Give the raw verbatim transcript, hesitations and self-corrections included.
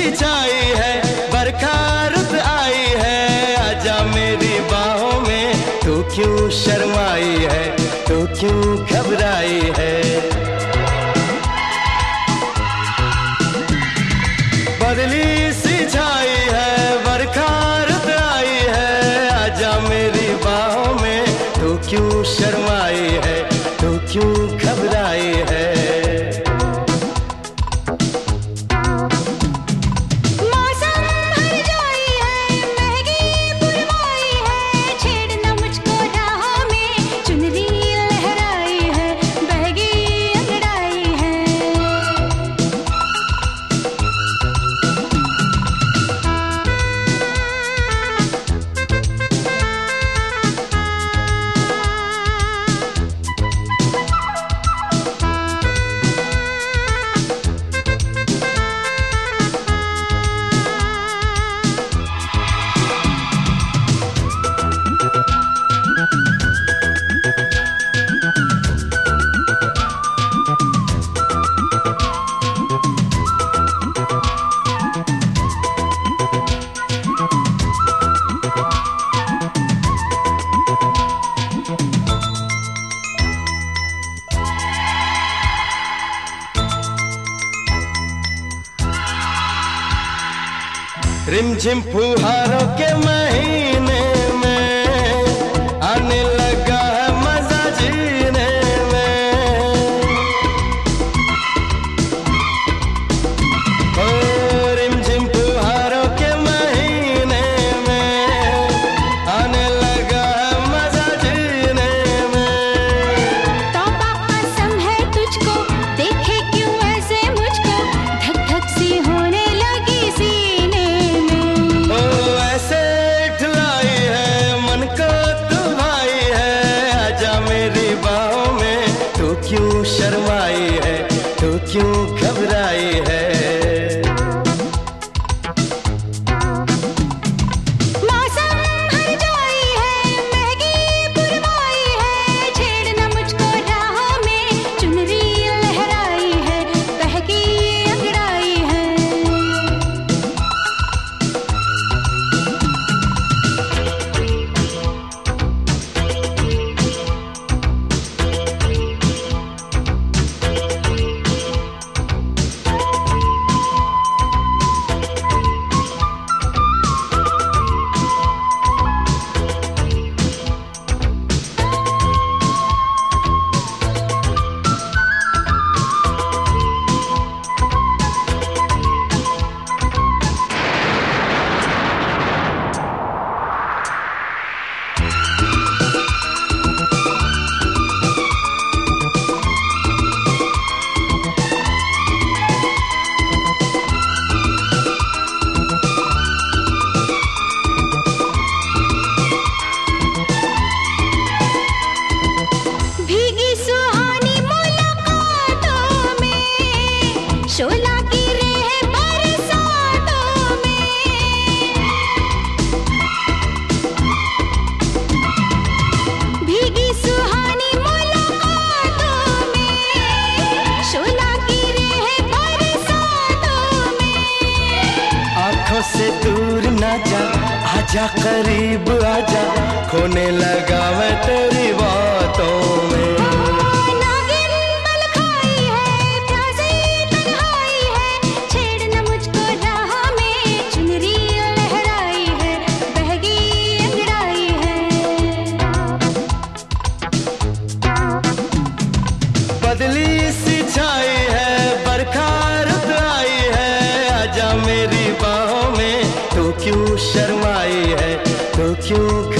सी छाई है, बरखा रुत आई है, आजा मेरी बाहों में। तू क्यों शर्माई है, तू क्यों घबराई है। बदली सी छाई है, बरखा रुत आई है, आजा मेरी बाहों में। तू क्यों शर्माई है, तू क्यों घबराई है। रिमझिम फुहारों के महीने में आने लगा है मजा जीने में। ओ रिमझिम फुहारों के महीने में आने लगा है मजा जीने में। तौबा कसम है तुझको, देखे क्यों ऐसे मुझको, धक धक सी होने लगी सीने। क्यों शर्माई है, तू क्यों घबराई है। मौसम हर जाई है, महंगी पुरवाई है, छेड़ना मुझको राहों में, चुनरी लहराई है, बहकी अंगड़ाई है। शोला गिरे हैं बरसातों में, भीगी सुहानी मुलाकातों में, शोला गिरे हैं बरसातों में। आँखों से दूर ना जा, आजा करीब आजा, खोने लगा मैं तेरी बातों में। बदली सी छाई है, बरखा रुत आई है, आजा मेरी बाहों में। तू क्यों शर्माई है, तू क्यों